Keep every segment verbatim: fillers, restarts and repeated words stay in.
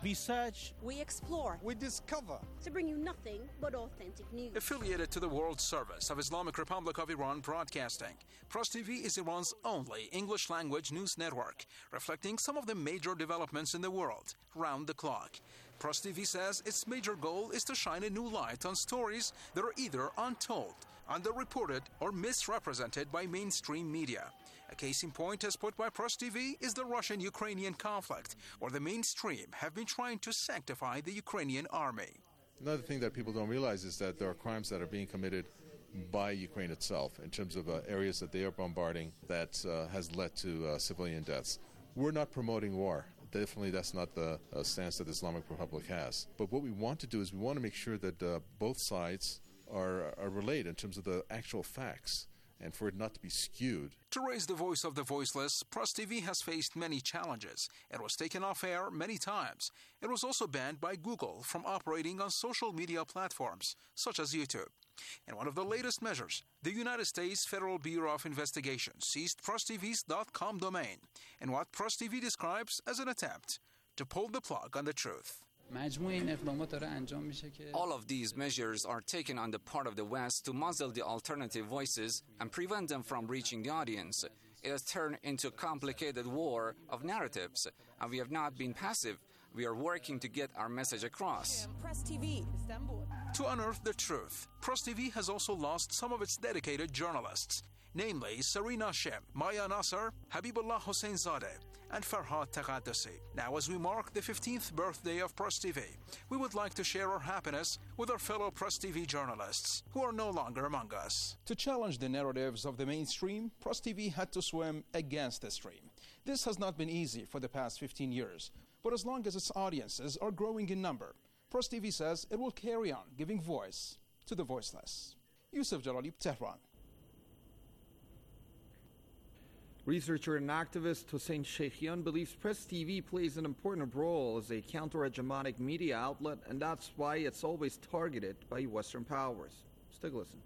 We search. We explore. We discover. To bring you nothing but authentic news. Affiliated to the World Service of Islamic Republic of Iran Broadcasting, Pros T V is Iran's only English-language news network, reflecting some of the major developments in the world, round the clock. Pros T V says its major goal is to shine a new light on stories that are either untold, underreported, or misrepresented by mainstream media. A case in point as put by Pros T V is the Russian-Ukrainian conflict, where the mainstream have been trying to sanctify the Ukrainian army. Another thing that people don't realize is that there are crimes that are being committed by Ukraine itself in terms of uh, areas that they are bombarding that uh, has led to uh, civilian deaths. We're not promoting war. Definitely that's not the uh, stance that the Islamic Republic has. But what we want to do is we want to make sure that uh, both sides are, are relayed in terms of the actual facts, and for it not to be skewed. To raise the voice of the voiceless, Pros T V has faced many challenges. It was taken off air many times. It was also banned by Google from operating on social media platforms, such as YouTube. In one of the latest measures, the United States Federal Bureau of Investigation seized Pros T V's .com domain in what Pros T V describes as an attempt to pull the plug on the truth. All of these measures are taken on the part of the West to muzzle the alternative voices and prevent them from reaching the audience. It has turned into a complicated war of narratives, and we have not been passive. We are working to get our message across. Pros T V, Istanbul. To unearth the truth, Pros T V has also lost some of its dedicated journalists, namely Sarina Shem, Maya Nasser, Habibullah Hosseinzadeh, and Farhad Taqaddusi. Now, as we mark the fifteenth birthday of Pros T V, we would like to share our happiness with our fellow Pros T V journalists who are no longer among us. To challenge the narratives of the mainstream, Pros T V had to swim against the stream. This has not been easy for the past fifteen years, but as long as its audiences are growing in number, Pros T V says it will carry on giving voice to the voiceless. Yusuf Jalali, Tehran. Researcher and activist Hossein Sheikhian believes Press T V plays an important role as a counter-hegemonic media outlet, and that's why it's always targeted by Western powers. Let's take a listen.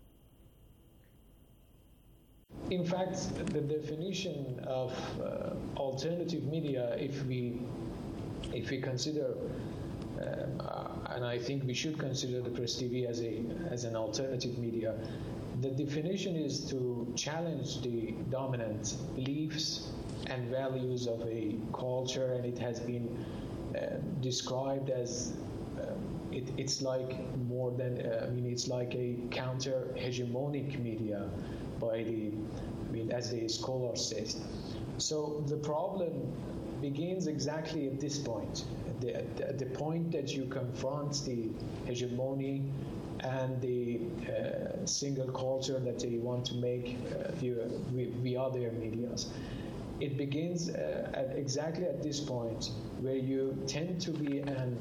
In fact, the definition of uh, alternative media, if we if we consider, um, uh, and I think we should consider the Press T V as a as an alternative media, the definition is to challenge the dominant beliefs and values of a culture, and it has been uh, described as um, it, it's like more than uh, I mean it's like a counter-hegemonic media by the I mean as the scholar says. So the problem begins exactly at this point, the, at the point that you confront the hegemony and the uh, single culture that they want to make uh, via, via their medias. It begins uh, at exactly at this point where you tend to be an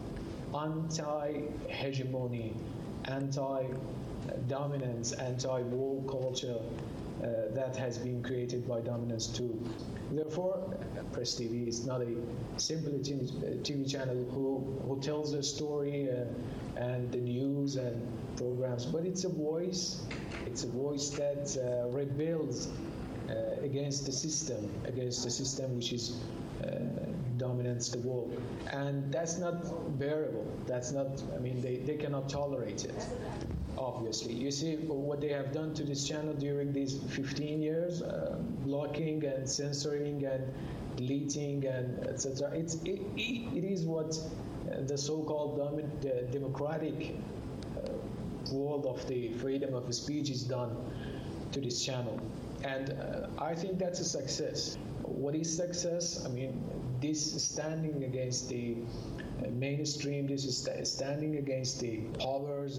anti-hegemony, anti-dominance, anti-war culture uh, that has been created by dominance too. Therefore, Press T V is not a simply T V channel who, who tells a story uh, and the news and programs, but it's a voice. It's a voice that uh, rebels uh, against the system, against the system which is uh, dominates the world, and that's not bearable. That's not. I mean, they, they cannot tolerate it. Obviously, you see what they have done to this channel during these fifteen years, uh, blocking and censoring and deleting and et cetera. It's it, it is what the so-called domin- the democratic uh, world of the freedom of speech is done to this channel, and uh, I think that's a success. What is success? I mean, this standing against the uh, mainstream. This is st- standing against the powers.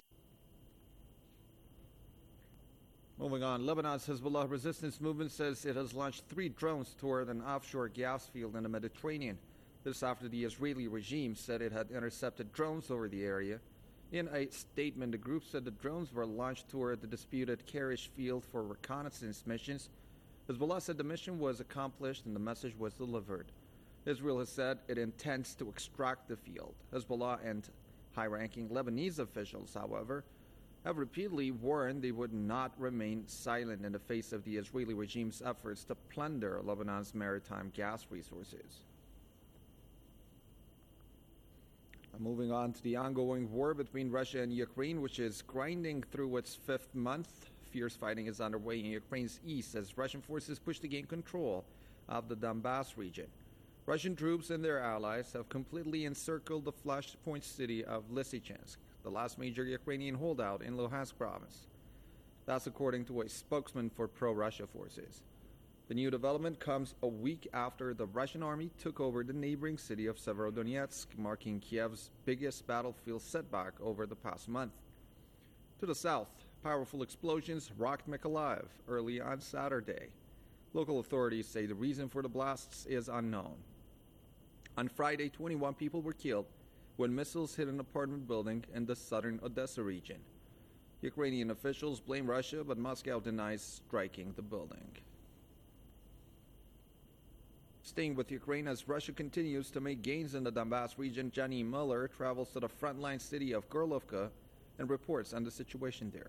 Moving on, Lebanon's Hezbollah resistance movement says it has launched three drones toward an offshore gas field in the Mediterranean. This after the Israeli regime said it had intercepted drones over the area. In a statement, the group said the drones were launched toward the disputed Karish field for reconnaissance missions. Hezbollah said the mission was accomplished and the message was delivered. Israel has said it intends to extract the field. Hezbollah and high-ranking Lebanese officials, however, have repeatedly warned they would not remain silent in the face of the Israeli regime's efforts to plunder Lebanon's maritime gas resources. Moving on to the ongoing war between Russia and Ukraine, which is grinding through its fifth month. Fierce fighting is underway in Ukraine's east as Russian forces push to gain control of the Donbass region. Russian troops and their allies have completely encircled the flashpoint city of Lysychansk, the last major Ukrainian holdout in Luhansk province. That's according to a spokesman for pro-Russia forces. The new development comes a week after the Russian army took over the neighboring city of Severodonetsk, marking Kiev's biggest battlefield setback over the past month. To the south, powerful explosions rocked Mykolaiv early on Saturday. Local authorities say the reason for the blasts is unknown. On Friday, twenty-one people were killed when missiles hit an apartment building in the southern Odessa region. Ukrainian officials blame Russia, but Moscow denies striking the building. Staying with Ukraine, as Russia continues to make gains in the Donbass region, Johnny Miller travels to the frontline city of Gorlovka and reports on the situation there.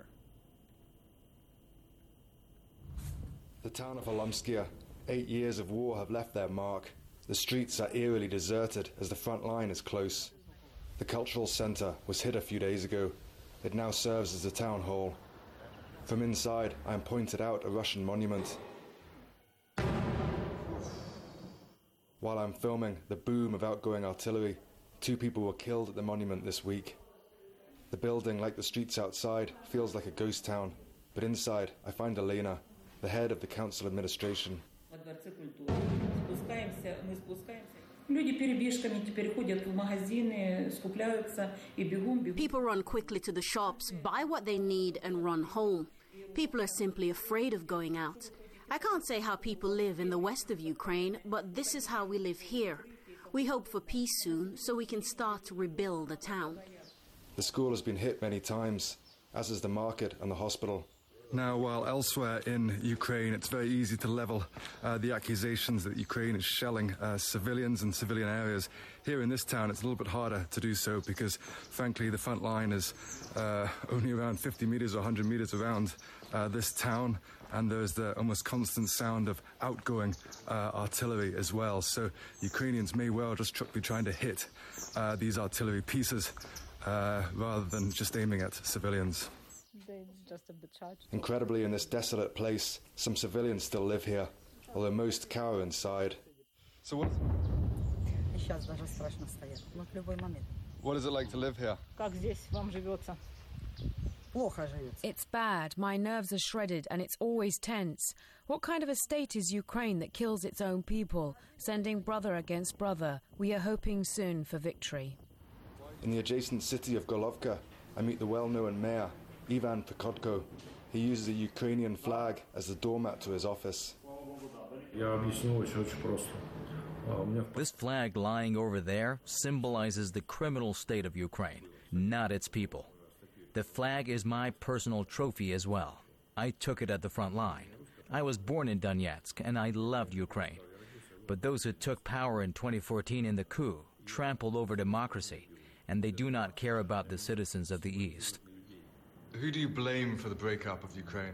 The town of Olomskia. Eight years of war have left their mark. The streets are eerily deserted as the front line is close. The cultural center was hit a few days ago. It now serves as a town hall. From inside, I am pointed out a Russian monument. While I'm filming the boom of outgoing artillery, two people were killed at the monument this week. The building, like the streets outside, feels like a ghost town, but inside I find Elena, the head of the council administration. People run quickly to the shops, buy what they need, and run home. People are simply afraid of going out. I can't say how people live in the west of Ukraine, but this is how we live here. We hope for peace soon, so we can start to rebuild the town. The school has been hit many times, as is the market and the hospital. Now, while elsewhere in Ukraine it's very easy to level uh, the accusations that Ukraine is shelling uh, civilians and civilian areas, here in this town it's a little bit harder to do so because, frankly, the front line is uh, only around fifty meters or one hundred meters around uh, this town, and there's the almost constant sound of outgoing uh, artillery as well. So Ukrainians may well just tr- be trying to hit uh, these artillery pieces uh, rather than just aiming at civilians. Incredibly, in this desolate place, some civilians still live here, although most cower inside. So what, what is it like to live here? It's bad. My nerves are shredded and it's always tense. What kind of a state is Ukraine that kills its own people, sending brother against brother? We are hoping soon for victory. In the adjacent city of Golovka, I meet the well-known mayor, Ivan Prikodko. He uses a Ukrainian flag as the doormat to his office. This flag lying over there symbolizes the criminal state of Ukraine, not its people. The flag is my personal trophy as well. I took it at the front line. I was born in Donetsk and I loved Ukraine. But those who took power in twenty fourteen in the coup trampled over democracy, and they do not care about the citizens of the East. Who do you blame for the breakup of Ukraine?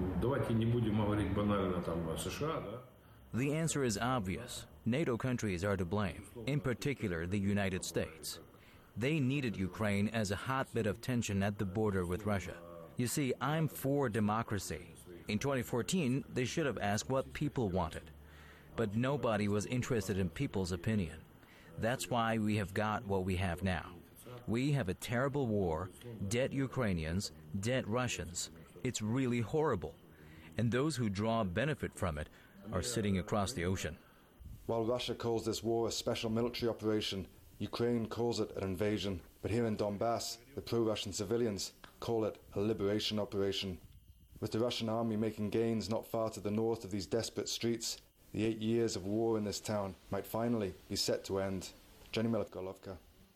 The answer is obvious. NATO countries are to blame, in particular the United States. They needed Ukraine as a hotbed of tension at the border with Russia. You see, I'm for democracy. In twenty fourteen, they should have asked what people wanted. But nobody was interested in people's opinion. That's why we have got what we have now. We have a terrible war, dead Ukrainians, dead Russians. It's really horrible. And those who draw benefit from it are sitting across the ocean. While Russia calls this war a special military operation, Ukraine calls it an invasion. But here in Donbass, the pro-Russian civilians call it a liberation operation. With the Russian army making gains not far to the north of these desperate streets, the eight years of war in this town might finally be set to end. Johnny Miller, Golovka.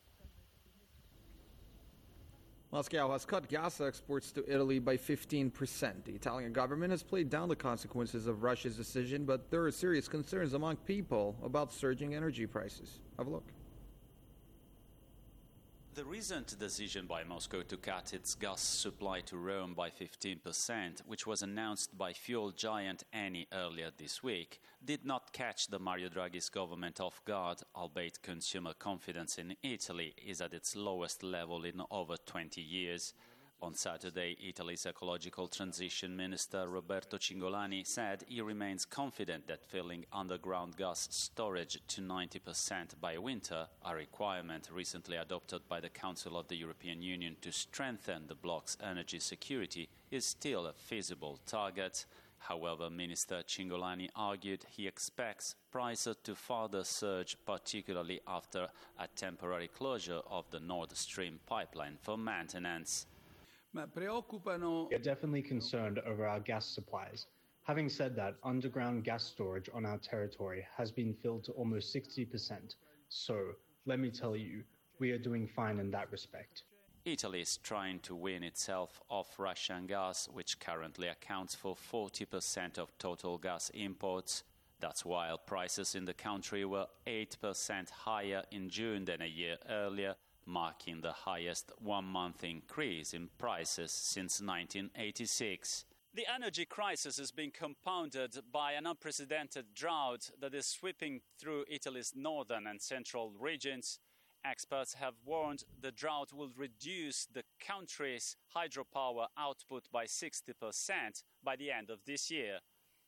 Moscow has cut gas exports to Italy by fifteen percent. The Italian government has played down the consequences of Russia's decision, but there are serious concerns among people about surging energy prices. Have a look. The recent decision by Moscow to cut its gas supply to Rome by fifteen percent, which was announced by fuel giant Eni earlier this week, did not catch the Mario Draghi's government off guard, albeit consumer confidence in Italy is at its lowest level in over twenty years. On Saturday, Italy's ecological transition minister Roberto Cingolani said he remains confident that filling underground gas storage to ninety percent by winter, a requirement recently adopted by the Council of the European Union to strengthen the bloc's energy security, is still a feasible target. However, Minister Cingolani argued he expects prices to further surge, particularly after a temporary closure of the Nord Stream pipeline for maintenance. We are definitely concerned over our gas supplies. Having said that, underground gas storage on our territory has been filled to almost sixty percent. So, let me tell you, we are doing fine in that respect. Italy is trying to wean itself off Russian gas, which currently accounts for forty percent of total gas imports. That's while prices in the country were eight percent higher in June than a year earlier, marking the highest one-month increase in prices since nineteen eighty-six. The energy crisis is being compounded by an unprecedented drought that is sweeping through Italy's northern and central regions. Experts have warned the drought will reduce the country's hydropower output by sixty percent by the end of this year.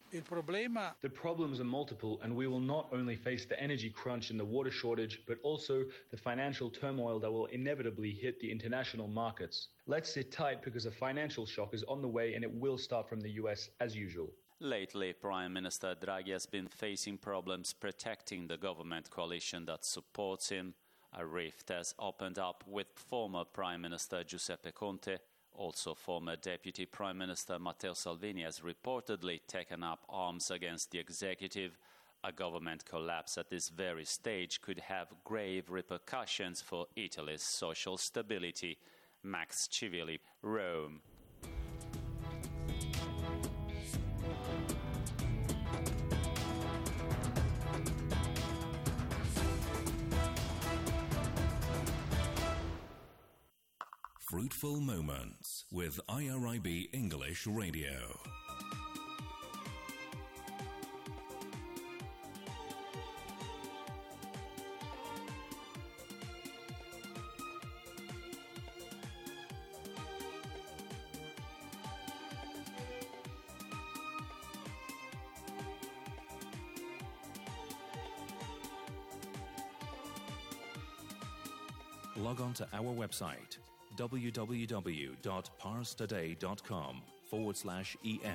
The problems are multiple, and we will not only face the energy crunch and the water shortage, but also the financial turmoil that will inevitably hit the international markets. Let's sit tight because a financial shock is on the way, and it will start from the U S as usual. Lately, Prime Minister Draghi has been facing problems protecting the government coalition that supports him. A rift has opened up with former Prime Minister Giuseppe Conte. Also, former Deputy Prime Minister Matteo Salvini has reportedly taken up arms against the executive. A government collapse at this very stage could have grave repercussions for Italy's social stability. Max Civilli, Rome. Fruitful Moments with I R I B English Radio. Log on to our website www.parstoday.com forward slash en.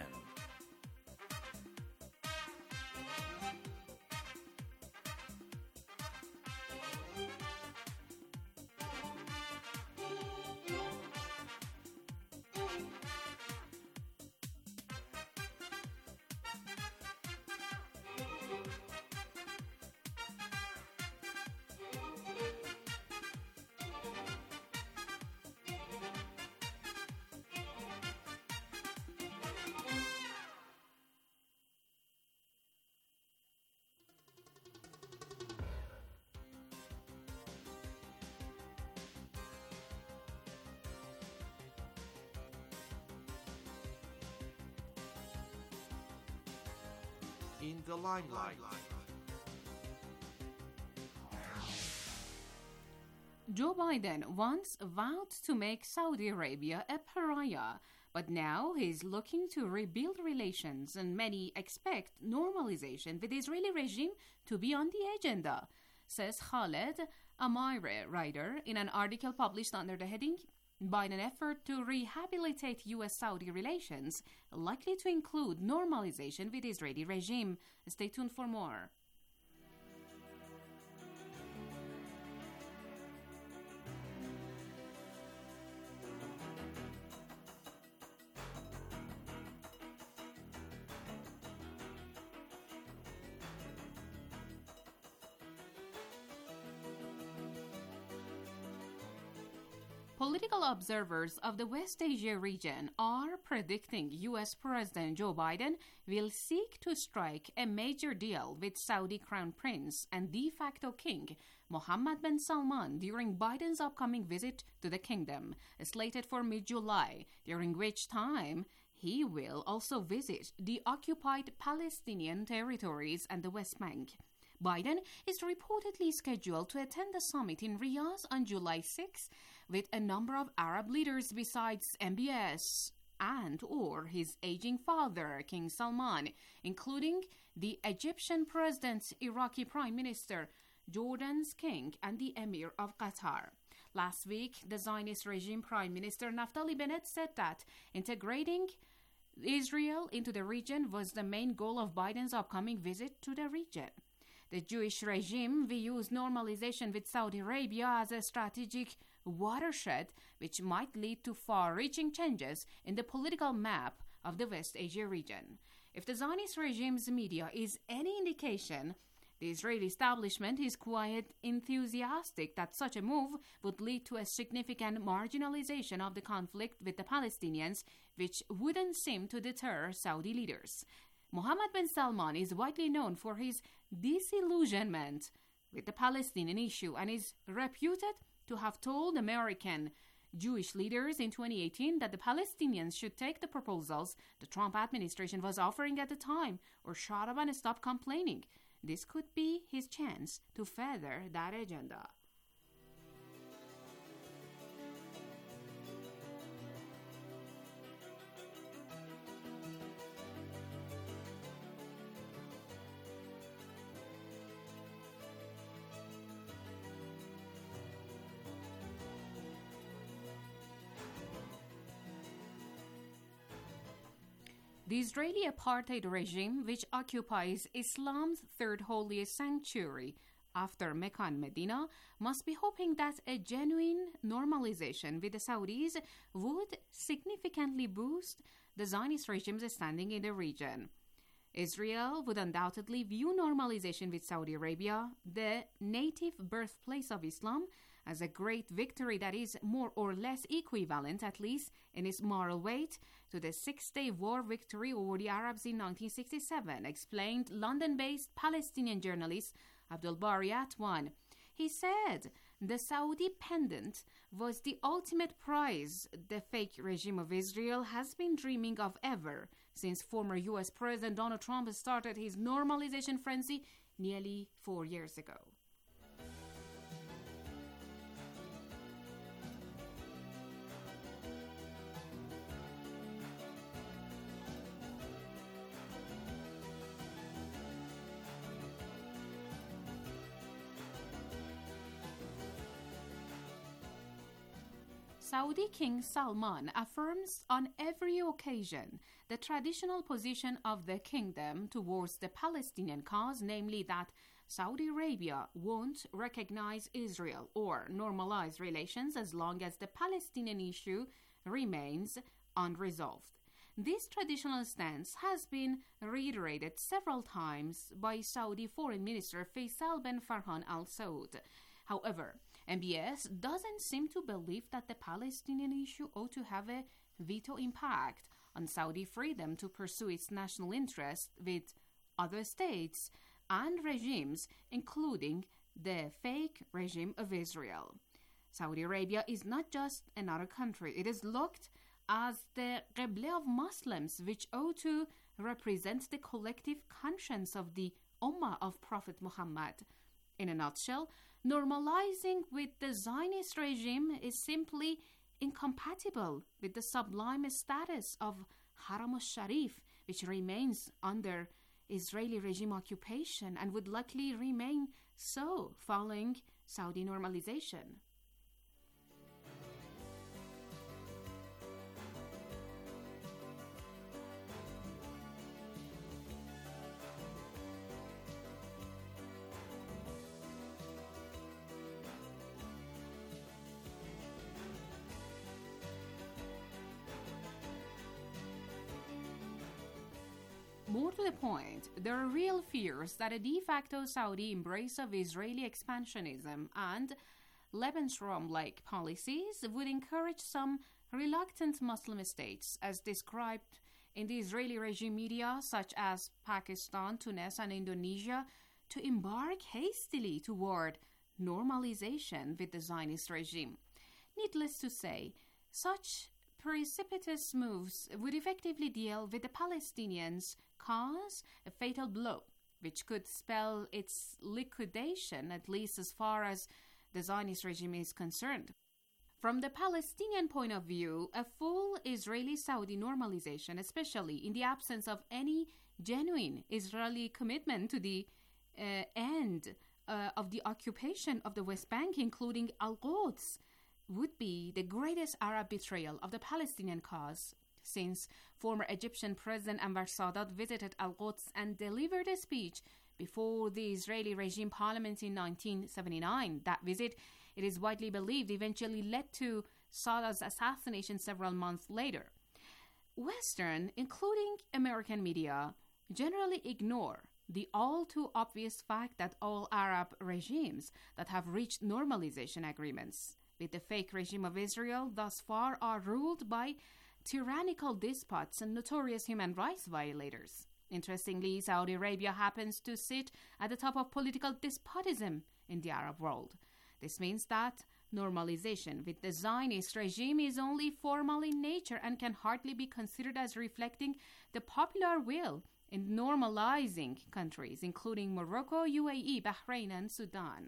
In the limelight. Joe Biden once vowed to make Saudi Arabia a pariah, but now he's looking to rebuild relations, and many expect normalization with the Israeli regime to be on the agenda, says Khaled Amire writer in an article published under the heading Biden effort to rehabilitate U S Saudi relations, likely to include normalization with the Israeli regime. Stay tuned for more. Political observers of the West Asia region are predicting U S President Joe Biden will seek to strike a major deal with Saudi Crown Prince and de facto King Mohammed bin Salman during Biden's upcoming visit to the kingdom, slated for mid-July, during which time he will also visit the occupied Palestinian territories and the West Bank. Biden is reportedly scheduled to attend the summit in Riyadh on July sixth with a number of Arab leaders besides M B S and or his aging father, King Salman, including the Egyptian president, Iraqi Prime Minister, Jordan's king, and the Emir of Qatar. Last week, the Zionist regime Prime Minister Naftali Bennett said that integrating Israel into the region was the main goal of Biden's upcoming visit to the region. The Jewish regime views normalization with Saudi Arabia as a strategic watershed which might lead to far-reaching changes in the political map of the West Asia region. If the Zionist regime's media is any indication, the Israeli establishment is quite enthusiastic that such a move would lead to a significant marginalization of the conflict with the Palestinians, which wouldn't seem to deter Saudi leaders. Mohammed bin Salman is widely known for his disillusionment with the Palestinian issue and is reputed to have told American Jewish leaders in twenty eighteen that the Palestinians should take the proposals the Trump administration was offering at the time or shut up and stop complaining. This could be his chance to further that agenda. The Israeli apartheid regime, which occupies Islam's third holiest sanctuary after Mecca and Medina, must be hoping that a genuine normalization with the Saudis would significantly boost the Zionist regime's standing in the region. Israel would undoubtedly view normalization with Saudi Arabia, the native birthplace of Islam, as a great victory that is more or less equivalent, at least in its moral weight, to the Six-Day War victory over the Arabs in nineteen sixty-seven, explained London-based Palestinian journalist Abdul Bari Atwan. He said the Saudi pendant was the ultimate prize the fake regime of Israel has been dreaming of ever since former U S President Donald Trump started his normalization frenzy nearly four years ago. Saudi King Salman affirms on every occasion the traditional position of the kingdom towards the Palestinian cause, namely that Saudi Arabia won't recognize Israel or normalize relations as long as the Palestinian issue remains unresolved. This traditional stance has been reiterated several times by Saudi Foreign Minister Faisal bin Farhan Al Saud. However, M B S doesn't seem to believe that the Palestinian issue ought to have a veto impact on Saudi freedom to pursue its national interests with other states and regimes, including the fake regime of Israel. Saudi Arabia is not just another country. It is looked as the Qibla of Muslims, which ought to represent the collective conscience of the Ummah of Prophet Muhammad. In a nutshell, normalizing with the Zionist regime is simply incompatible with the sublime status of Haram al-Sharif, which remains under Israeli regime occupation and would likely remain so following Saudi normalization. More to the point, there are real fears that a de facto Saudi embrace of Israeli expansionism and Lebensraum-like policies would encourage some reluctant Muslim states, as described in the Israeli regime media such as Pakistan, Tunis, and Indonesia, to embark hastily toward normalization with the Zionist regime. Needless to say, such precipitous moves would effectively deal with the Palestinians' cause a fatal blow, which could spell its liquidation, at least as far as the Zionist regime is concerned. From the Palestinian point of view, a full Israeli-Saudi normalization, especially in the absence of any genuine Israeli commitment to the uh, end uh, of the occupation of the West Bank, including Al-Quds, would be the greatest Arab betrayal of the Palestinian cause since former Egyptian President Anwar Sadat visited Al-Quds and delivered a speech before the Israeli regime parliament in nineteen seventy-nine. That visit, it is widely believed, eventually led to Sadat's assassination several months later. Western, including American media, generally ignore the all-too-obvious fact that all Arab regimes that have reached normalization agreements with the fake regime of Israel thus far are ruled by tyrannical despots and notorious human rights violators. Interestingly, Saudi Arabia happens to sit at the top of political despotism in the Arab world. This means that normalization with the Zionist regime is only formal in nature and can hardly be considered as reflecting the popular will in normalizing countries, including Morocco, U A E, Bahrain, and Sudan.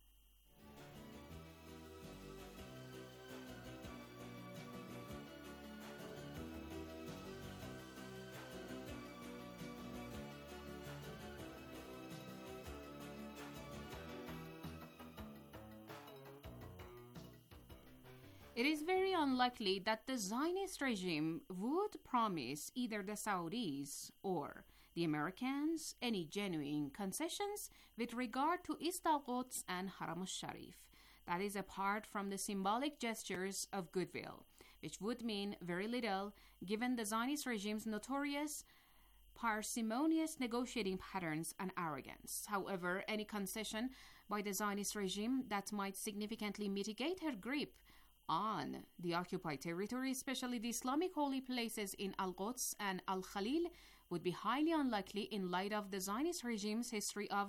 It is very unlikely that the Zionist regime would promise either the Saudis or the Americans any genuine concessions with regard to East Al-Quds and Haram al-Sharif. That is apart from the symbolic gestures of goodwill, which would mean very little given the Zionist regime's notorious parsimonious negotiating patterns and arrogance. However, any concession by the Zionist regime that might significantly mitigate her grip on the occupied territory, especially the Islamic holy places in Al-Quds and Al-Khalil, would be highly unlikely in light of the Zionist regime's history of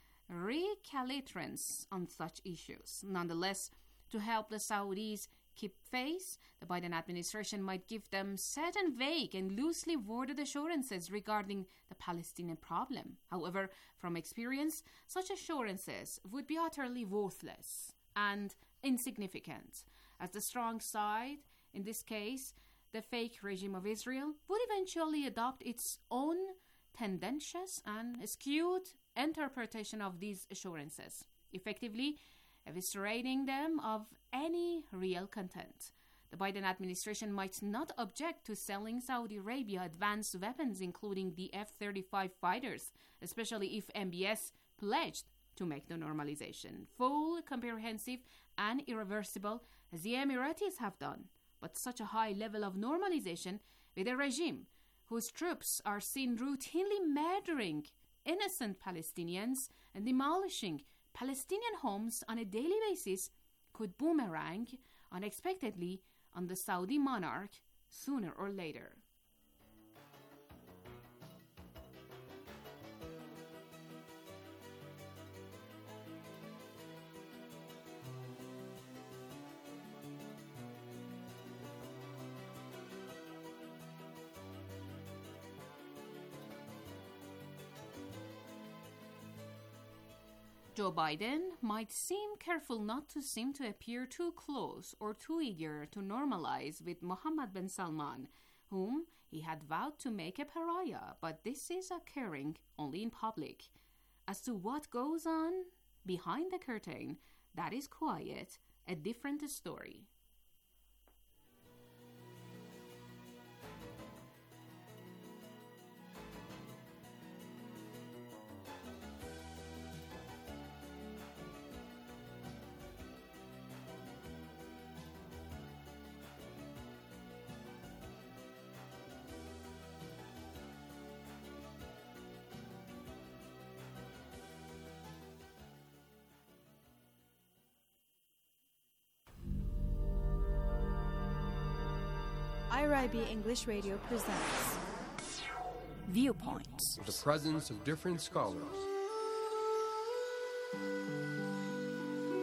recalcitrance on such issues. Nonetheless, to help the Saudis keep face, the Biden administration might give them certain vague and loosely worded assurances regarding the Palestinian problem. However, from experience, such assurances would be utterly worthless and insignificant, as the strong side, in this case, the fake regime of Israel, would eventually adopt its own tendentious and skewed interpretation of these assurances, effectively eviscerating them of any real content. The Biden administration might not object to selling Saudi Arabia advanced weapons, including the F thirty-five fighters, especially if M B S pledged to make the normalization full, comprehensive, and irreversible, as the Emiratis have done. But such a high level of normalization with a regime whose troops are seen routinely murdering innocent Palestinians and demolishing Palestinian homes on a daily basis could boomerang unexpectedly on the Saudi monarch sooner or later. Joe Biden might seem careful not to seem to appear too close or too eager to normalize with Mohammed bin Salman, whom he had vowed to make a pariah, but this is occurring only in public. As to what goes on behind the curtain, that is quiet, a different story. I R I B English Radio presents Viewpoints. The presence of different scholars.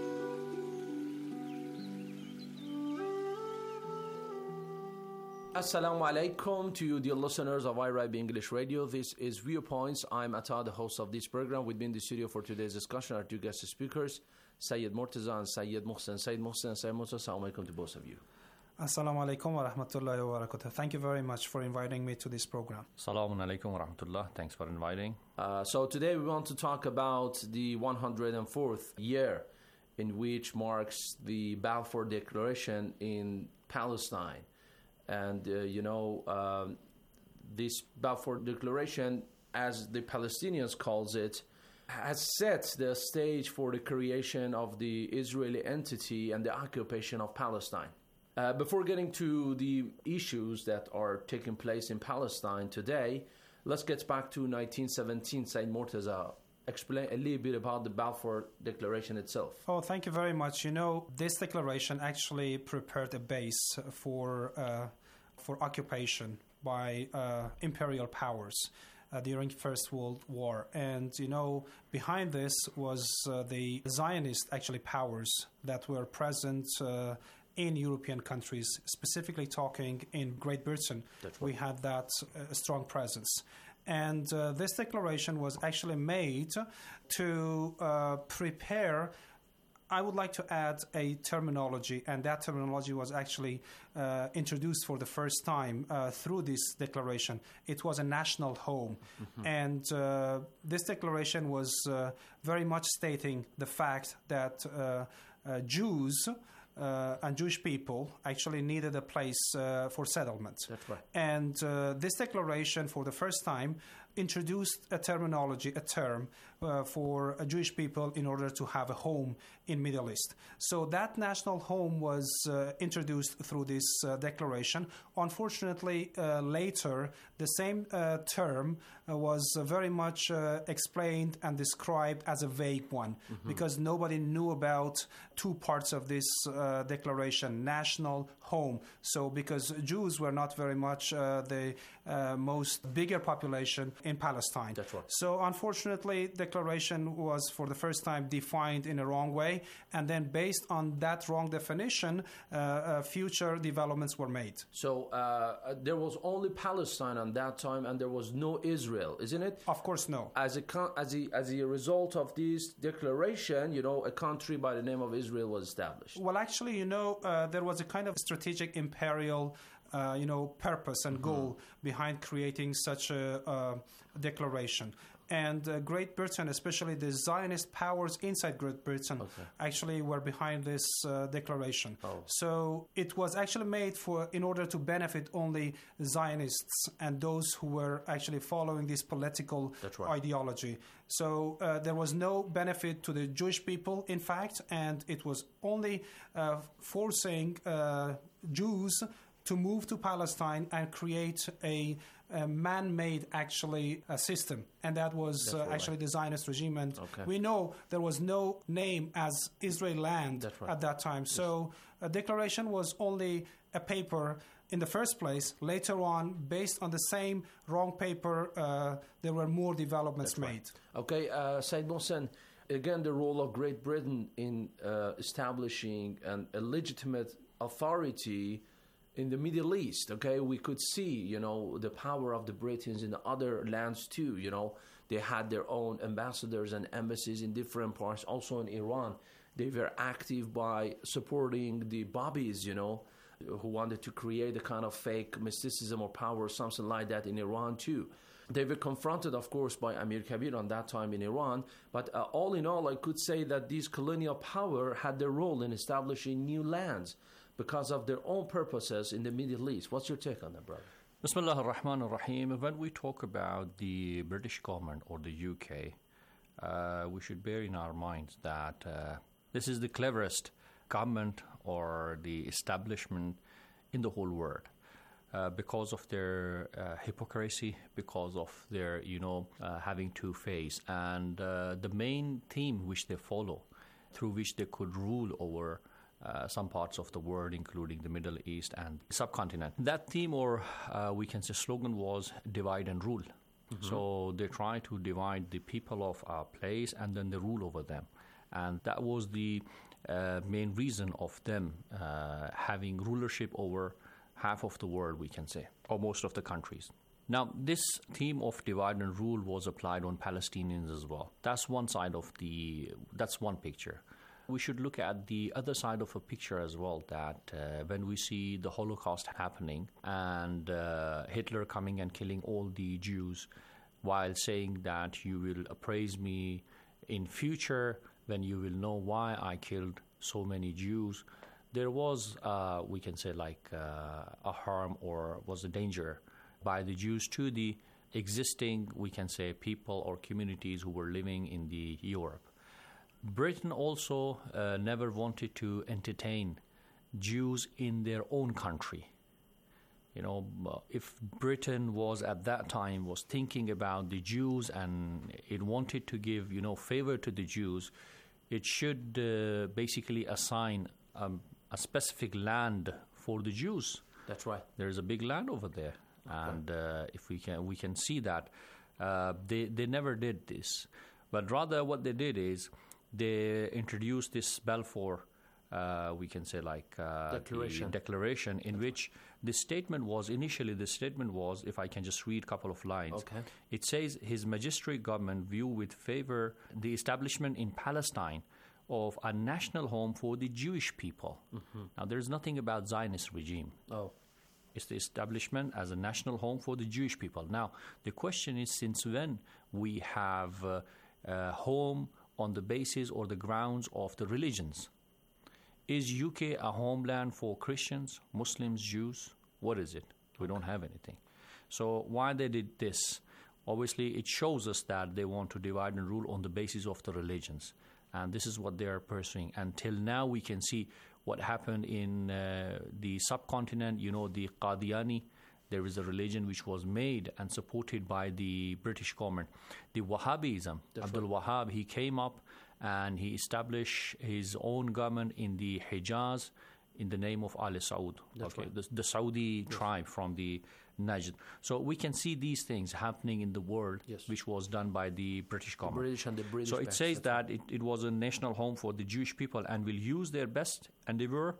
Assalamu alaikum to you, dear listeners of I R I B English Radio. This is Viewpoints. I'm Atta, the host of this program. With me in the studio for today's discussion are two guest speakers, Sayyid Murtaza and Sayyid Muhsin. Sayyid Muhsin and Sayyid Murtaza, assalamu alaikum to both of you. Assalamu alaikum wa rahmatullahi wa barakatuh. Thank you very much for inviting me to this program. Assalamu alaikum wa rahmatullah. Thanks for inviting. Uh, so today we want to talk about the one hundred fourth year in which marks the Balfour Declaration in Palestine. And, uh, you know, um, this Balfour Declaration, as the Palestinians calls it, has set the stage for the creation of the Israeli entity and the occupation of Palestine. Uh, before getting to the issues that are taking place in Palestine today, let's get back to nineteen seventeen. Sayyid Murtaza, explain a little bit about the Balfour Declaration itself. Oh, thank you very much. You know, this declaration actually prepared a base for uh, for occupation by uh, imperial powers uh, during First World War. And, you know, behind this was uh, the Zionist, actually, powers that were present uh, in European countries, specifically talking in Great Britain. Right. We had that uh, strong presence. And uh, this declaration was actually made to uh, prepare, I would like to add a terminology, and that terminology was actually uh, introduced for the first time uh, through this declaration. It was a national home. Mm-hmm. And uh, this declaration was uh, very much stating the fact that uh, uh, Jews Uh, and Jewish people actually needed a place uh, for settlement. That's right. And uh, this declaration, for the first time, introduced a terminology, a term uh, for uh, Jewish people in order to have a home in Middle East. So that national home was uh, introduced through this uh, declaration. Unfortunately, uh, later, the same uh, term uh, was uh, very much uh, explained and described as a vague one, mm-hmm. because nobody knew about two parts of this uh, declaration, national home. So because Jews were not very much uh, the uh, most bigger population in Palestine. That's right. So unfortunately, declaration was for the first time defined in a wrong way, and then based on that wrong definition, uh, uh, future developments were made. So uh, there was only Palestine at that time, and there was no Israel, isn't it? Of course, no. As a con- as a as a result of this declaration, you know, a country by the name of Israel was established. Well, actually, you know, uh, there was a kind of strategic imperial Uh, you know, purpose and goal mm-hmm. behind creating such a uh, declaration. And uh, Great Britain, especially the Zionist powers inside Great Britain, okay. actually were behind this uh, declaration. Oh. So it was actually made for in order to benefit only Zionists and those who were actually following this political right. ideology. So uh, there was no benefit to the Jewish people, in fact, and it was only uh, forcing uh, Jews to move to Palestine and create a, a man-made, actually, a system. And that was uh, right. actually the Zionist regime. And okay. we know there was no name as Israel land right. at that time. Yes. So a declaration was only a paper in the first place. Later on, based on the same wrong paper, uh, there were more developments That's made. Right. Okay, uh, Sayyid Mohsen, again, the role of Great Britain in uh, establishing an, a legitimate authority in the Middle East, okay, we could see, you know, the power of the Britons in other lands too, you know. They had their own ambassadors and embassies in different parts, also in Iran. They were active by supporting the Babis, you know, who wanted to create a kind of fake mysticism or power or something like that in Iran too. They were confronted, of course, by Amir Kabir on that time in Iran. But uh, all in all, I could say that these colonial power had their role in establishing new lands because of their own purposes in the Middle East. What's your take on that, brother? Bismillah ar-Rahman ar-Rahim. When we talk about the British government or the U K, uh, we should bear in our minds that uh, this is the cleverest government or the establishment in the whole world. Uh, because of their uh, hypocrisy, because of their, you know, uh, having two faces. And uh, the main theme which they follow, through which they could rule over uh, some parts of the world, including the Middle East and subcontinent. That theme, or uh, we can say slogan, was divide and rule. Mm-hmm. So they try to divide the people of our place and then they rule over them. And that was the uh, main reason of them uh, having rulership over half of the world, we can say, or most of the countries. Now, this theme of divide and rule was applied on Palestinians as well. That's one side of the, that's one picture. We should look at the other side of a picture as well, that uh, when we see the Holocaust happening and uh, Hitler coming and killing all the Jews while saying that you will appraise me in future when you will know why I killed so many Jews, there was, uh, we can say, like uh, a harm or was a danger by the Jews to the existing, we can say, people or communities who were living in the Europe. Britain also uh, never wanted to entertain Jews in their own country. You know, if Britain was at that time was thinking about the Jews and it wanted to give, you know, favor to the Jews, it should uh, basically assign um, a specific land for the Jews. That's right. There's a big land over there, and uh, if we can, we can see that uh, they they never did this, but rather what they did is they introduced this Balfour, uh, we can say like uh, declaration. declaration, in which the statement was, initially the statement was, if I can just read a couple of lines, okay. It says, His Majesty government view with favor the establishment in Palestine of a national home for the Jewish people. Mm-hmm. Now, there's nothing about Zionist regime. Oh. It's the establishment as a national home for the Jewish people. Now, the question is, since when we have uh, a home on the basis or the grounds of the religions? Is U K a homeland for Christians, Muslims, Jews? What is it? We don't have anything. So why they did this? Obviously, it shows us that they want to divide and rule on the basis of the religions. And this is what they are pursuing. Until now, we can see what happened in uh, the subcontinent. You know, the Qadiani, there is a religion which was made and supported by the British government. The Wahhabism, That's Abdul right. Wahhab, he came up and he established his own government in the Hijaz in the name of Al Saud, That's okay, right. the, the Saudi Yes. tribe from the Najd. So we can see these things happening in the world, Yes. which was done by the British The government. British and the British So it backs, says that's that it, it was a national home for the Jewish people and will use their best endeavor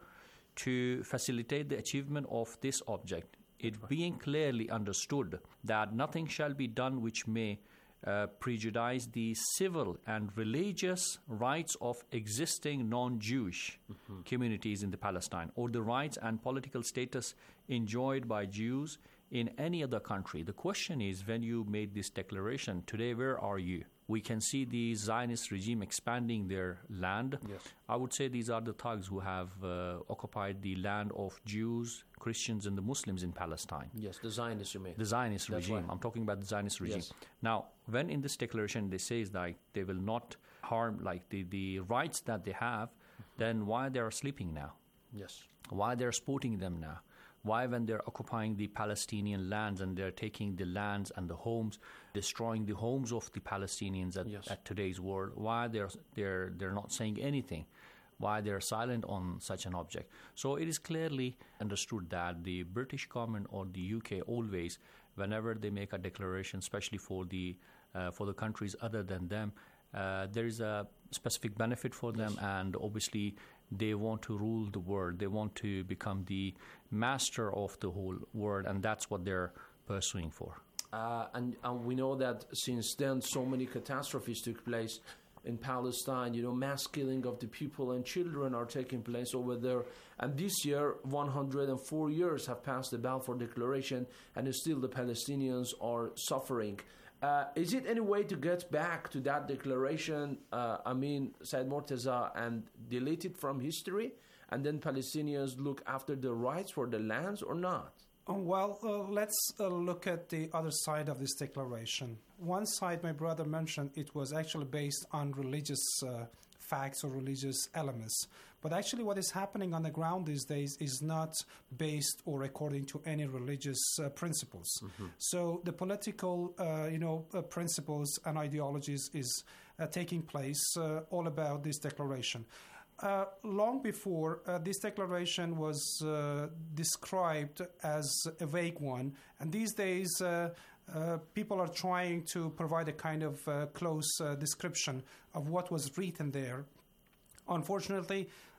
to facilitate the achievement of this object. It right. being clearly understood that nothing shall be done which may uh, prejudice the civil and religious rights of existing non-Jewish Mm-hmm. communities in the Palestine, or the rights and political status enjoyed by Jews in any other country. The question is, when you made this declaration, today where are you? We can see the Zionist regime expanding their land. Yes. I would say these are the thugs who have uh, occupied the land of Jews, Christians, and the Muslims in Palestine. Yes, the Zionists, you mean. The Zionist That's regime. right. I'm talking about the Zionist regime. Yes. Now, when in this declaration they say like they will not harm like the, the rights that they have, then why they are sleeping now? Yes. Why they're supporting them now? Why, when they're occupying the Palestinian lands and they're taking the lands and the homes, destroying the homes of the Palestinians at, Yes. at today's world, why they're they're they're not saying anything? Why they're silent on such an object? So it is clearly understood that the British government or the U K always, whenever they make a declaration, especially for the uh, for the countries other than them, uh, there is a specific benefit for them, and obviously they want to rule the world. They want to become the master of the whole world, and that's what they're pursuing for. Uh, and, and we know that since then, so many catastrophes took place in Palestine. You know, mass killing of the people and children are taking place over there. And this year, one hundred four years have passed the Balfour Declaration, and still the Palestinians are suffering. Uh, is it any way to get back to that declaration, uh, I mean, Said Mortaza, and delete it from history, and then Palestinians look after the rights for the lands, or not? Oh, well, uh, let's uh, look at the other side of this declaration. One side, my brother mentioned, it was actually based on religious uh, facts or religious elements. But actually what is happening on the ground these days is not based or according to any religious uh, principles. Mm-hmm. So the political, uh, you know, uh, principles and ideologies is uh, taking place uh, all about this declaration. Uh, long before, uh, this declaration was uh, described as a vague one, and these days uh, uh, people are trying to provide a kind of uh, close uh, description of what was written there. Unfortunately,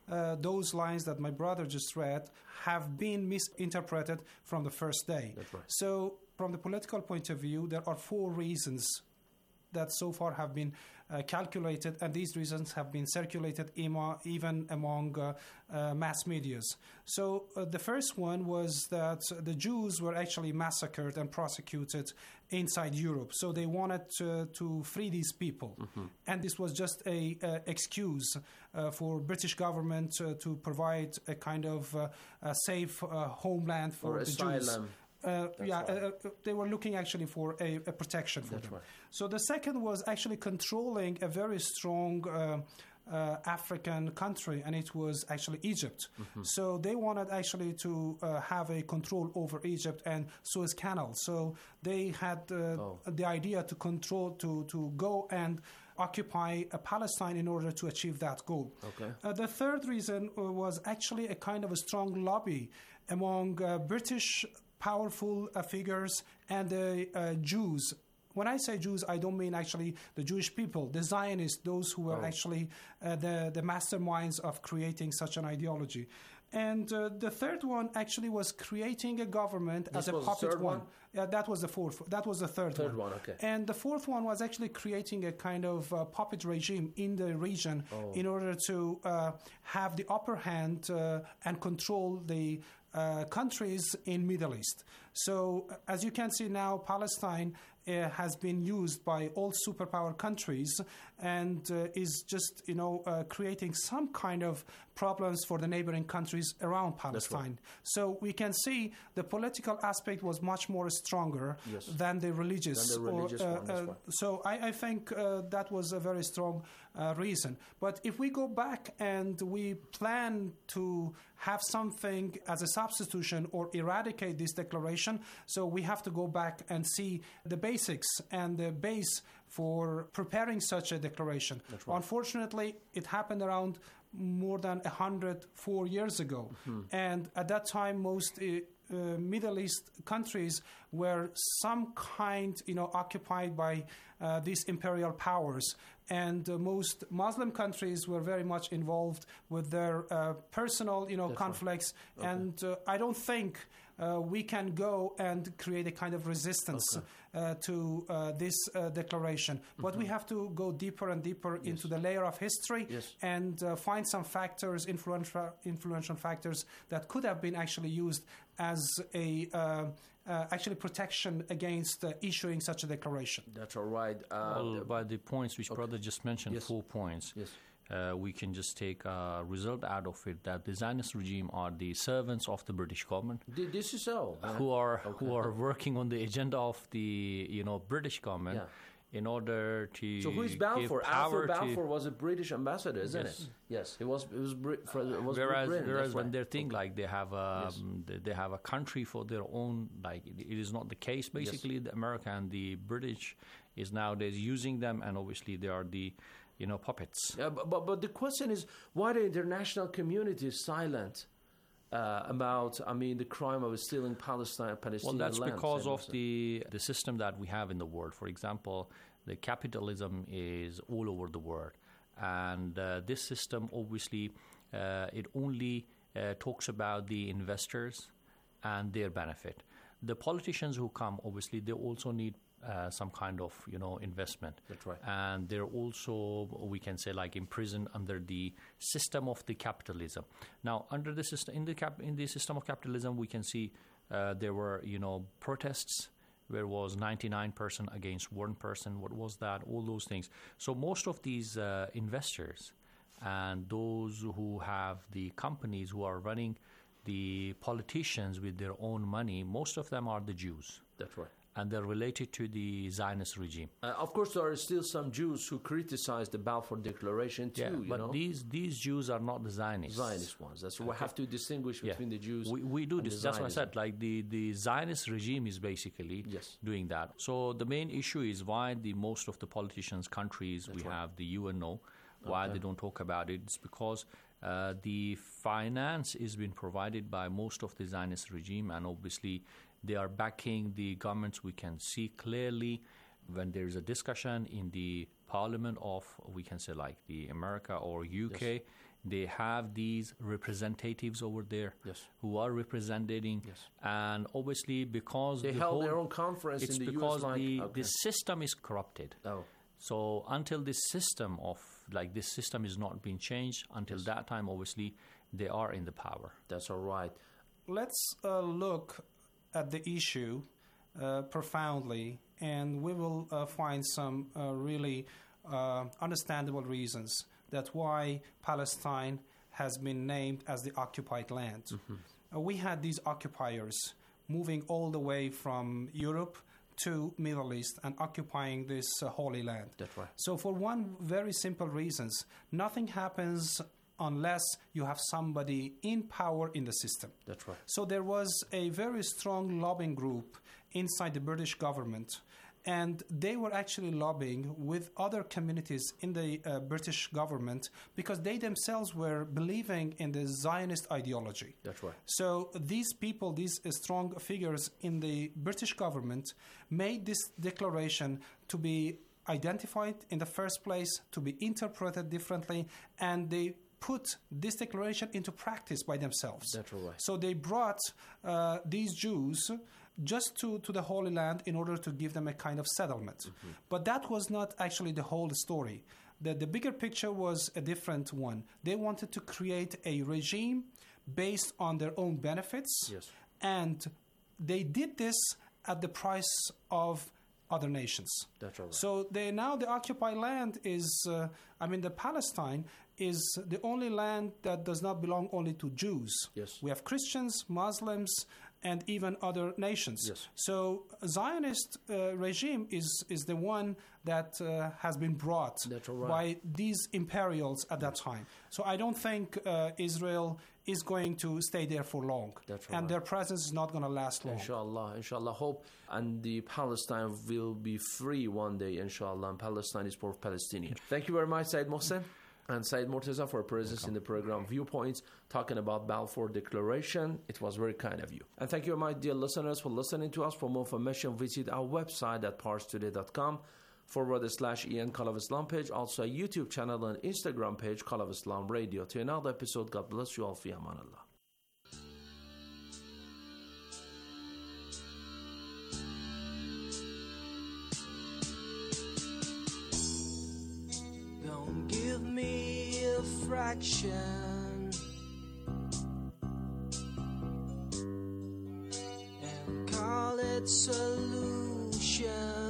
uh, those lines that my brother just read have been misinterpreted from the first day. That's right. So from the political point of view, there are four reasons that so far have been uh, calculated, and these reasons have been circulated emo- even among uh, uh, mass medias. So uh, the first one was that the Jews were actually massacred and prosecuted inside Europe. So they wanted to, to free these people. Mm-hmm. And this was just a uh, excuse uh, for British government uh, to provide a kind of uh, a safe uh, homeland for or the asylum. Jews. Uh, yeah, right. uh, they were looking actually for a, a protection for That's them. right. So the second was actually controlling a very strong uh, uh, African country, and it was actually Egypt. Mm-hmm. So they wanted actually to uh, have a control over Egypt and Suez Canal. So they had uh, oh. the idea to control, to, to go and occupy uh, Palestine in order to achieve that goal. Okay. Uh, the third reason uh, was actually a kind of a strong lobby among uh, British powerful uh, figures and the uh, Jews. When I say Jews, I don't mean actually the Jewish people, the Zionists, those who were Oh. actually uh, the, the masterminds of creating such an ideology. And uh, the third one actually was creating a government This as a was the puppet third one. one? Yeah, that was the fourth. That was the third, Third one. one, okay. And the fourth one was actually creating a kind of uh, puppet regime in the region Oh. in order to uh, have the upper hand uh, and control the uh, countries in Middle East. So, uh, as you can see now, Palestine uh, has been used by all superpower countries and uh, is just, you know, uh, creating some kind of problems for the neighboring countries around Palestine. So we can see the political aspect was much more stronger Yes. than the religious. Than the religious or, uh, one, that's uh, right. So I, I think uh, that was a very strong uh, reason. But if we go back and we plan to have something as a substitution or eradicate this declaration, so we have to go back and see the basics and the base for preparing such a declaration. That's right. Unfortunately, it happened around more than one hundred four years ago. Mm-hmm. And at that time, most uh, uh, Middle East countries were some kind, you know, occupied by uh, these imperial powers. And uh, most Muslim countries were very much involved with their uh, personal, you know, That's conflicts. right. Okay. And uh, I don't think uh, we can go and create a kind of resistance Okay. uh, to uh, this uh, declaration. But we have to go deeper and deeper Yes. into the layer of history Yes. and uh, find some factors, influential, influential factors that could have been actually used as a uh, uh, actually protection against uh, issuing such a declaration. That's all right. Uh, Well, by the points which brother just mentioned, Yes. four points, Yes. uh, we can just take a result out of it that the Zionist regime are the servants of the British government, Th- This is so. man. who are Okay. who are working on the agenda of the you know British government Yeah. in order to So who is give Balfour? power Alfred to- Balfour was a British ambassador, isn't Yes. it? Yes, he was. It was, Brit- for, it was whereas, Britain. whereas That's when right. they think like they have a Yes. um, they, they have a country for their own, like it, it is not the case. Basically, the America and the British is nowadays using them, and obviously they are the you know puppets. Yeah, but, but but the question is, why the international community is silent uh, about? I mean, the crime of stealing Palestine, Palestinian Well, that's land, because and of so- the the system that we have in the world. For example, the capitalism is all over the world, and uh, this system obviously uh, it only uh, talks about the investors and their benefit. The politicians who come, obviously, they also need uh, some kind of you know investment. That's right. And they're also, we can say, like imprisoned under the system of the capitalism. Now, under the system, in the cap, in the system of capitalism, we can see uh, there were you know protests. Where was ninety-nine percent against one person? What was that? All those things. So most of these uh, investors and those who have the companies who are running the politicians with their own money, most of them are the Jews. That's right. And they're related to the Zionist regime. Uh, of course, there are still some Jews who criticize the Balfour Declaration too. Yeah, you but know? these these Jews are not the Zionists. Zionist ones. That's why we Okay. have to distinguish Yeah. between the Jews. We, we do and this. the That's what I Zionism. said. Like the, the Zionist regime is basically Yes. doing that. So the main issue is why the most of the politicians, countries, we right. have the U N O, why Okay. they don't talk about it. It's because uh, the finance is being provided by most of the Zionist regime, and obviously they are backing the governments. We can see clearly when there is a discussion in the parliament of, we can say like the America or U K, Yes. They have these representatives over there yes. who are representing, yes. and obviously because they the held whole, their own conference it's in the because U S. Like, the, okay. the system is corrupted. Oh. So until this system of like this system is not being changed, until yes. that time, obviously they are in the power. That's all right. Let's uh, look at the issue uh, profoundly, and we will uh, find some uh, really uh, understandable reasons that why Palestine has been named as the occupied land. Mm-hmm. Uh, we had these occupiers moving all the way from Europe to Middle East and occupying this uh, holy land. That's right. So for one very simple reasons, nothing happens unless you have somebody in power in the system. That's right. So there was a very strong lobbying group inside the British government, and they were actually lobbying with other communities in the uh, British government because they themselves were believing in the Zionist ideology. That's right. So these people, these uh, strong figures in the British government made this declaration to be identified in the first place, to be interpreted differently, and they put this declaration into practice by themselves. That's right. So they brought uh, these Jews just to, to the Holy Land in order to give them a kind of settlement. Mm-hmm. But that was not actually the whole story. The, the bigger picture was a different one. They wanted to create a regime based on their own benefits, yes. and they did this at the price of other nations. That's all right. So they, now the occupied land is, uh, I mean, the Palestine is the only land that does not belong only to Jews. Yes. We have Christians, Muslims, and even other nations. Yes. So Zionist uh, regime is, is the one that uh, has been brought right. by these imperials at that time. So I don't think uh, Israel is going to stay there for long. That's and right. their presence is not going to last long. Inshallah, inshallah. Hope and the Palestine will be free one day, inshallah, and Palestine is for Palestinians. Thank you very much, Said Mohsen and Said Mortaza, for presence Welcome. in the program Viewpoints, talking about Balfour Declaration. It was very kind of you. And thank you, my dear listeners, for listening to us. For more information, visit our website at parstoday dot com forward slash En Call of Islam page, also a YouTube channel and Instagram page, Call of Islam Radio. To another episode, God bless you all. Fi aman Allah. Don't give me a fraction and call it solution.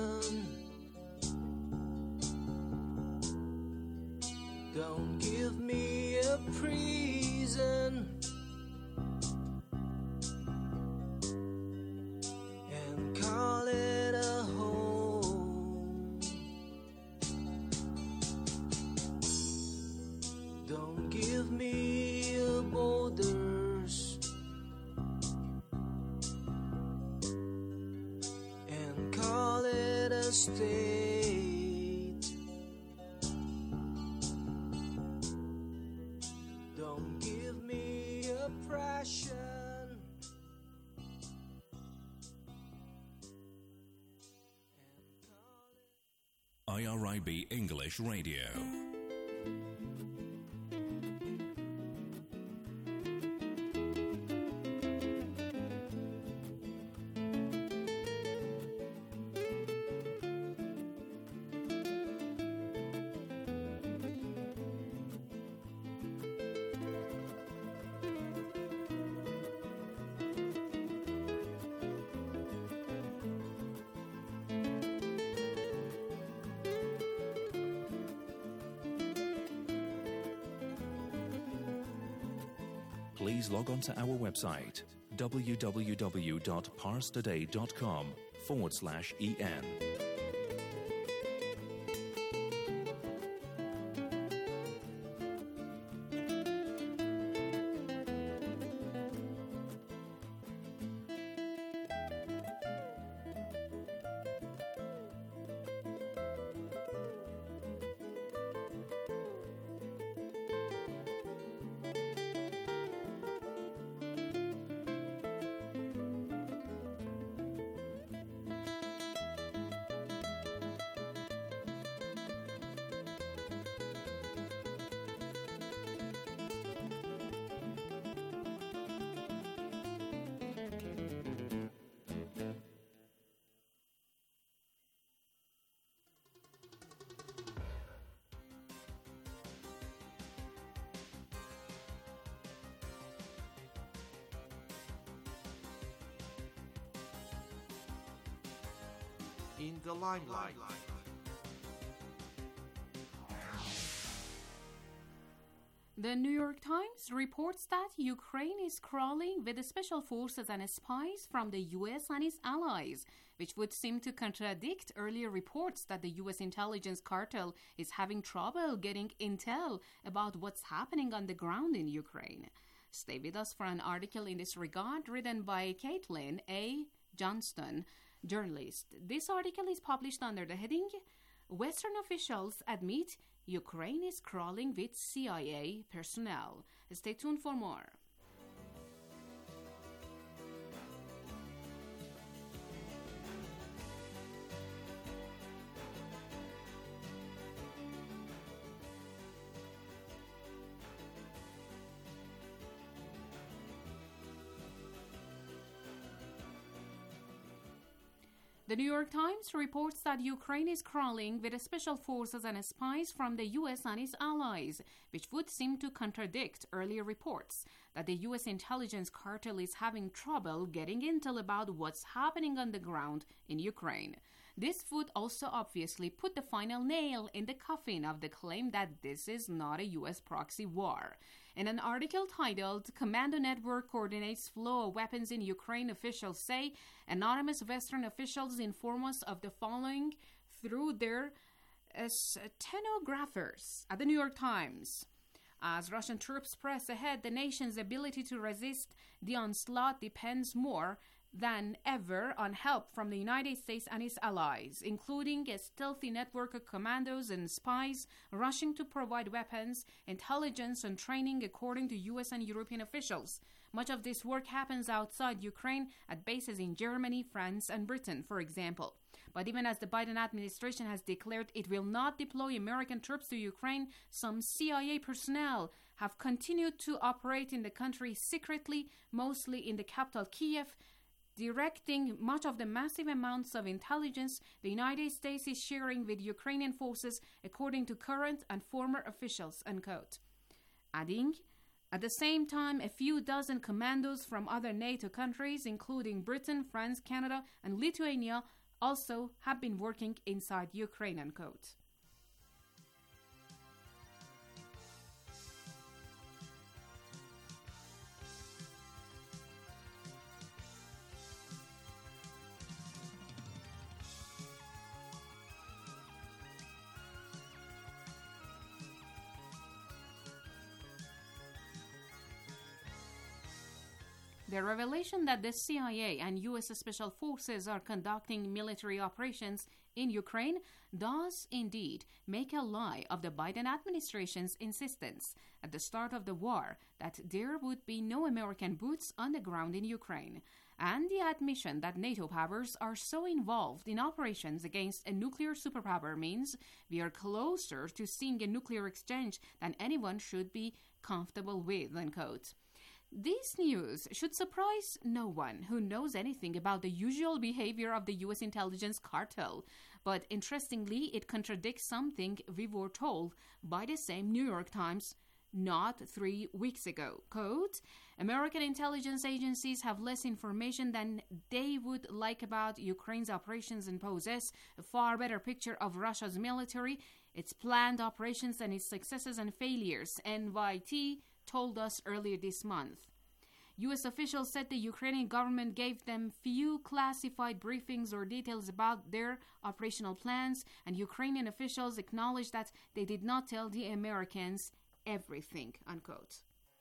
Don't give me a prison and call it a home. Don't give me a borders and call it a state. Don't give me oppression. I R I B English Radio. Please log on to our website, w w w dot parstoday dot com forward slash en. In the limelight. The New York Times reports that Ukraine is crawling with the special forces and spies from the U S and its allies, which would seem to contradict earlier reports that the U S intelligence cartel is having trouble getting intel about what's happening on the ground in Ukraine. Stay with us for an article in this regard written by Caitlin A. Johnston, journalist. This article is published under the heading Western Officials Admit Ukraine is Crawling with C I A Personnel. Stay tuned for more. The New York Times reports that Ukraine is crawling with special forces and spies from the U S and its allies, which would seem to contradict earlier reports that the U S intelligence cartel is having trouble getting intel about what's happening on the ground in Ukraine. This would also obviously put the final nail in the coffin of the claim that this is not a U S proxy war. In an article titled Commando Network Coordinates Flow of Weapons in Ukraine, officials say anonymous Western officials inform us of the following through their uh, stenographers at the New York Times. As Russian troops press ahead, the nation's ability to resist the onslaught depends more than ever on help from the United States and its allies, including a stealthy network of commandos and spies rushing to provide weapons, intelligence, and training, according to U S and European officials. Much of this work happens outside Ukraine at bases in Germany, France, and Britain, for example. But even as the Biden administration has declared it will not deploy American troops to Ukraine, some C I A personnel have continued to operate in the country secretly, mostly in the capital, Kyiv, directing much of the massive amounts of intelligence the United States is sharing with Ukrainian forces, according to current and former officials, unquote. Adding, at the same time, a few dozen commandos from other NATO countries, including Britain, France, Canada, and Lithuania, also have been working inside Ukraine, unquote. The revelation that the C I A and U S Special Forces are conducting military operations in Ukraine does indeed make a lie of the Biden administration's insistence at the start of the war that there would be no American boots on the ground in Ukraine, and the admission that NATO powers are so involved in operations against a nuclear superpower means we are closer to seeing a nuclear exchange than anyone should be comfortable with, unquote. This news should surprise no one who knows anything about the usual behavior of the U S intelligence cartel, but interestingly, it contradicts something we were told by the same New York Times not three weeks ago. Quote, American intelligence agencies have less information than they would like about Ukraine's operations and possess a far better picture of Russia's military, its planned operations, and its successes and failures, N Y T told us earlier this month. U S officials said the Ukrainian government gave them few classified briefings or details about their operational plans, and Ukrainian officials acknowledged that they did not tell the Americans everything, unquote.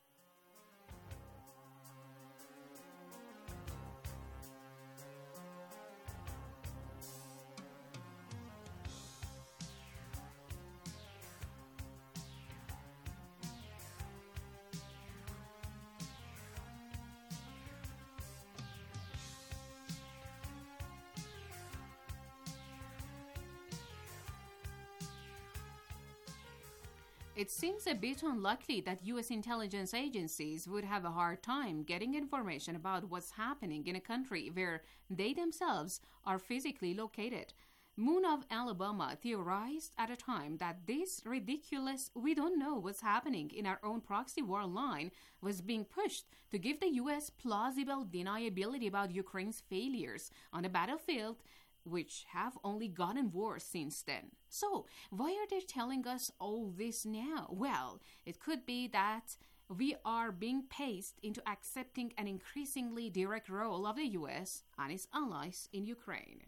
It seems a bit unlikely that U S intelligence agencies would have a hard time getting information about what's happening in a country where they themselves are physically located. Moon of Alabama theorized at a time that this ridiculous "we don't know what's happening in our own proxy war" line was being pushed to give the U S plausible deniability about Ukraine's failures on the battlefield which have only gotten worse since then. So, why are they telling us all this now? Well, it could be that we are being paced into accepting an increasingly direct role of the U S and its allies in Ukraine.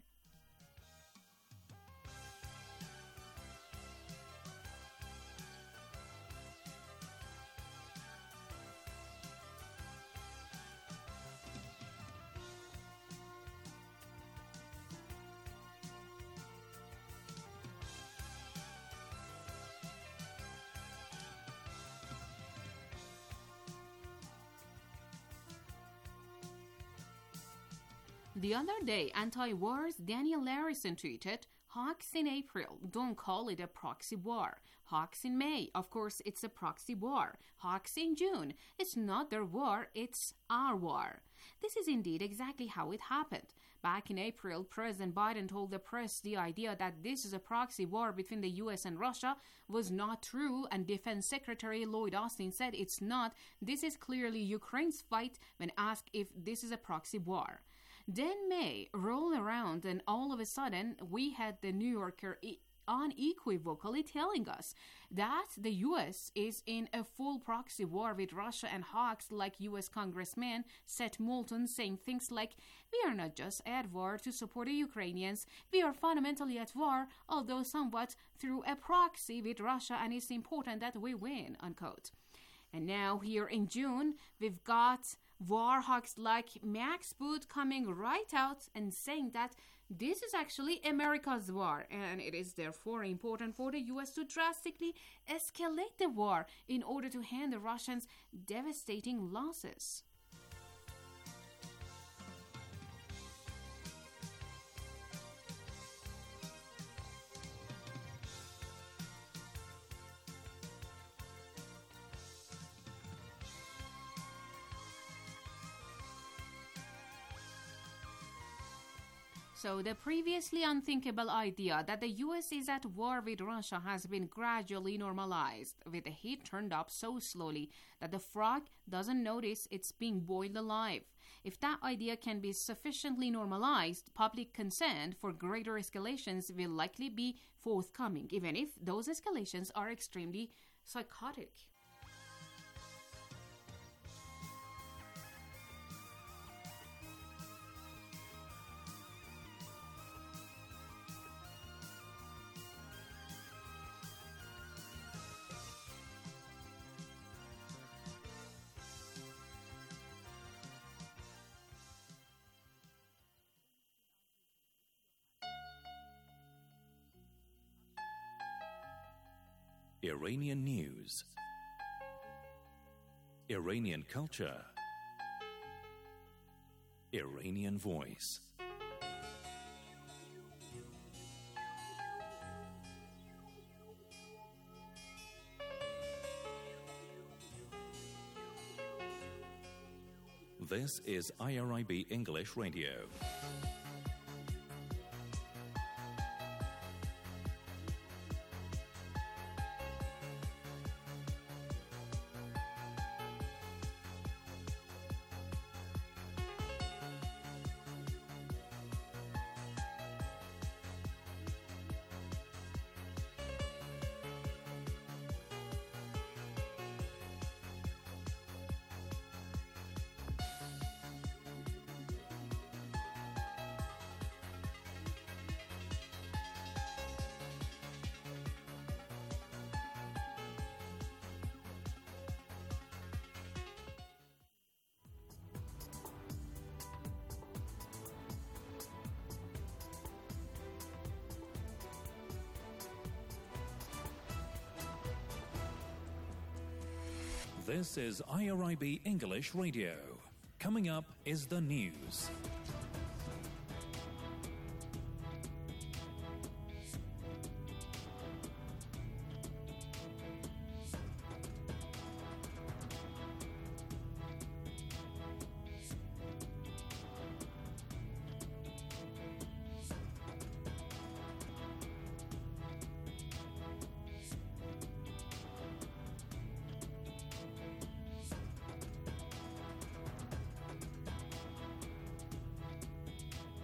The other day, anti-wars Daniel Larison tweeted, "Hawks in April, don't call it a proxy war. Hawks in May, of course it's a proxy war. Hawks in June, it's not their war, it's our war." This is indeed exactly how it happened. Back in April, President Biden told the press the idea that this is a proxy war between the U S and Russia was not true, and Defense Secretary Lloyd Austin said it's not. This is clearly Ukraine's fight when asked if this is a proxy war. Then May rolled around, and all of a sudden, we had the New Yorker unequivocally telling us that the U S is in a full proxy war with Russia, and hawks like U S Congressman Seth Moulton saying things like, "We are not just at war to support the Ukrainians, we are fundamentally at war, although somewhat through a proxy with Russia, and it's important that we win," unquote. And now here in June, we've got war hawks like Max Boot coming right out and saying that this is actually America's war, and it is therefore important for the U S to drastically escalate the war in order to hand the Russians devastating losses. So the previously unthinkable idea that the U S is at war with Russia has been gradually normalized, with the heat turned up so slowly that the frog doesn't notice it's being boiled alive. If that idea can be sufficiently normalized, public consent for greater escalations will likely be forthcoming, even if those escalations are extremely psychotic. Iranian news, Iranian culture, Iranian voice. This is I R I B English Radio. This is I R I B English Radio. Coming up is the news.